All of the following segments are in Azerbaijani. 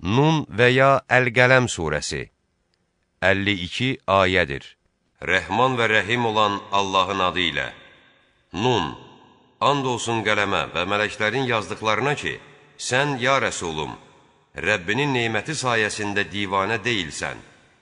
Nun və ya Əl-Qələm surəsi 52 ayədir. Rəhman və rəhim olan Allahın adı ilə. Nun, and olsun qələmə və mələklərin yazdıqlarına ki, sən, ya Rəsulum, Rəbbinin neməti sayəsində divanə deyilsən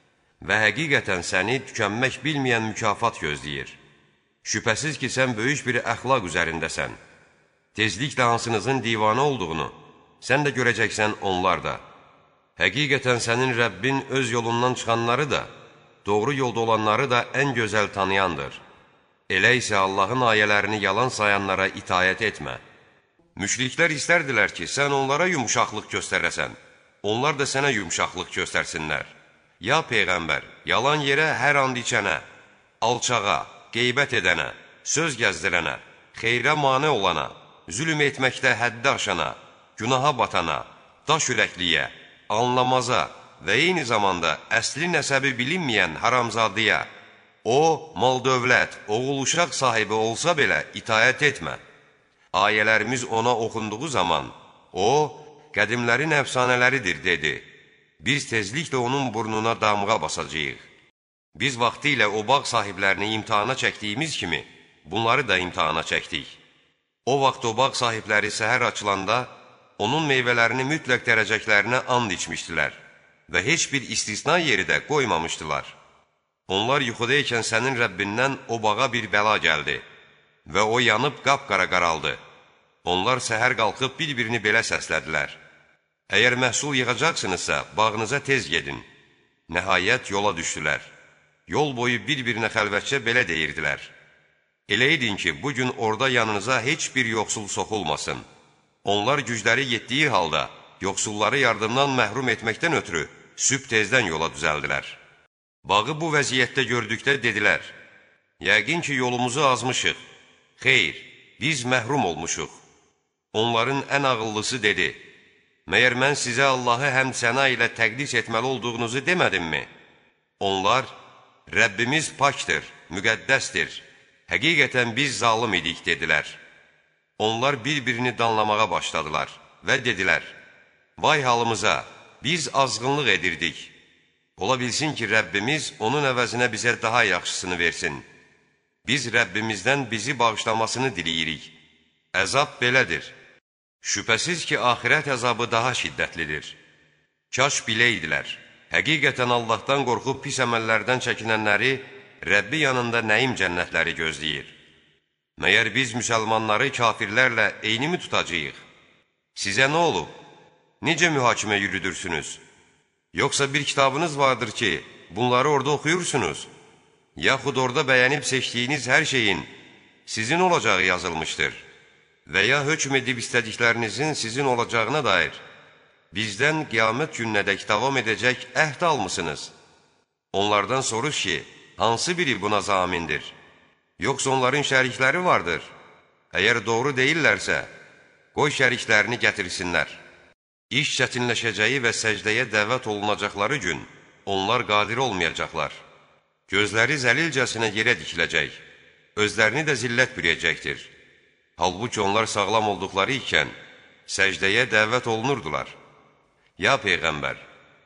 və həqiqətən səni tükənmək bilməyən mükafat gözləyir. Şübhəsiz ki, sən böyük bir əxlaq üzərindəsən. Tezliklə hansınızın divanə olduğunu sən də görəcəksən, onlar da. Həqiqətən sənin Rəbbin öz yolundan çıxanları da, doğru yolda olanları da ən gözəl tanıyandır. Elə isə Allahın ayələrini yalan sayanlara itayət etmə. Müşriklər istərdilər ki, sən onlara yumuşaqlıq göstərəsən, onlar da sənə yumuşaqlıq göstərsinlər. Ya Peyğəmbər, yalan yerə hər and içənə, alçağa, qeybət edənə, söz gəzdirənə, xeyrə mane olana, zülm etməkdə həddi aşana, günaha batana, daş ürəkliyə, anlamaza və eyni zamanda əsli nəsəbi bilinməyən haramzadıya, o, mal-dövlət, oğul-uşaq sahibi olsa belə itayət etmə. Ayələrimiz ona oxunduğu zaman, o, qədimlərin əfsanələridir, dedi. Biz tezliklə onun burnuna damğa basacağıq. Biz vaxtilə o bağ sahiblərini imtihana çəkdiyimiz kimi, bunları da imtihana çəkdik. O vaxt o bağ sahibləri səhər açılanda, onun meyvələrini mütləq dərəcəklərinə and içmişdilər və heç bir istisna yeri də qoymamışdılar. Onlar yuxudaykən sənin Rəbbindən o bağa bir bəla gəldi və o yanıb qapqara qaraldı. Onlar səhər qalxıb bir-birini belə səslədilər. Əgər məhsul yığacaqsınızsa, bağınıza tez gedin. Nəhayət yola düşdülər. Yol boyu bir-birinə xəlvətcə belə deyirdilər. Elə edin ki, bugün orada yanınıza heç bir yoxsul soxulmasın. Onlar gücləri yetdiyi halda, yoxsulları yardımdan məhrum etməkdən ötürü sübh tezdən yola düzəldilər. Bağı bu vəziyyətdə gördükdə dedilər, yəqin ki, yolumuzu azmışıq. Xeyr, biz məhrum olmuşuq. Onların ən ağıllısı dedi, məyər mən sizə Allahı həmd səna ilə təqdis etməli olduğunuzu demədimmi? Onlar, Rəbbimiz pakdır, müqəddəsdir, həqiqətən biz zalım idik, dedilər. Onlar bir-birini danlamağa başladılar və dedilər, vay halımıza, biz azğınlıq edirdik. Ola bilsin ki, Rəbbimiz onun əvəzinə bizə daha yaxşısını versin. Biz Rəbbimizdən bizi bağışlamasını diləyirik. Əzab belədir. Şübhəsiz ki, axirət əzabı daha şiddətlidir. Kaş biləydilər. Həqiqətən Allahdan qorxub pis əməllərdən çəkinənləri Rəbbi yanında nəim cənnətləri gözləyir. Məyər biz müsəlmanları kafirlərlə eynimi tutacağıq? Sizə nə olub? Necə mühakimə yürüdürsünüz? Yoxsa bir kitabınız vardır ki, bunları orada oxuyursunuz? Yaxud orada bəyənib seçdiyiniz hər şeyin sizin olacağı yazılmışdır. Və ya hökm edib istədiklərinizin sizin olacağına dair bizdən qiyamət gününədək davam edəcək əhd almısınız? Onlardan soruş ki, hansı biri buna zamindir? Yoxsa onların şərikləri vardır. Əgər doğru deyillərsə, qoy şəriklərini gətirsinlər. İş çətinləşəcəyi və səcdəyə dəvət olunacaqları gün onlar qadir olmayacaqlar. Gözləri zəlilcəsinə yerə dikiləcək, özlərini də zillət bürüyəcəkdir. Halbuki onlar sağlam olduqları ikən səcdəyə dəvət olunurdular. Ya Peyğəmbər,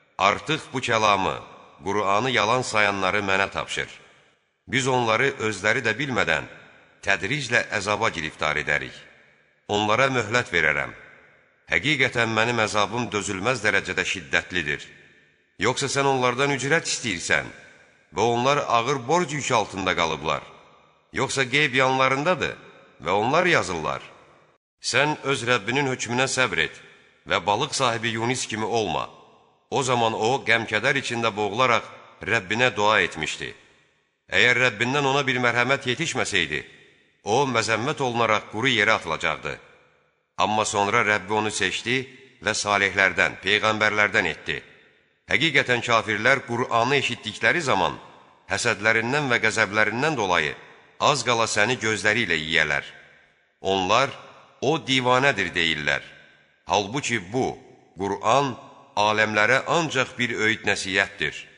artıq bu kəlamı, Qur'anı yalan sayanları mənə tapşır. Biz onları özləri də bilmədən tədriclə əzaba giriftar edərik. Onlara möhlət verərəm. Həqiqətən mənim əzabım dözülməz dərəcədə şiddətlidir. Yoxsa sən onlardan ücrət istəyirsən və onlar ağır borc yükü altında qalıblar. Yoxsa qeyb yanlarındadır və onlar yazırlar. Sən öz Rəbbinin hökmünə səbr et və balıq sahibi Yunus kimi olma. O zaman o, qəm-kədər içində boğularaq Rəbbinə dua etmişdi. Əgər Rəbbindən ona bir mərhəmət yetişməsəydi, o, məzəmmət olunaraq quru yerə atılacaqdı. Amma sonra Rəbbi onu seçdi və salihlərdən, peyğəmbərlərdən etdi. Həqiqətən kafirlər Qur'anı eşitdikləri zaman həsədlərindən və qəzəblərindən dolayı az qala səni gözləri ilə yiyələr. Onlar, o divanədir deyirlər. Halbuki bu, Qur'an, aləmlərə ancaq bir öyüd nəsiyyətdir.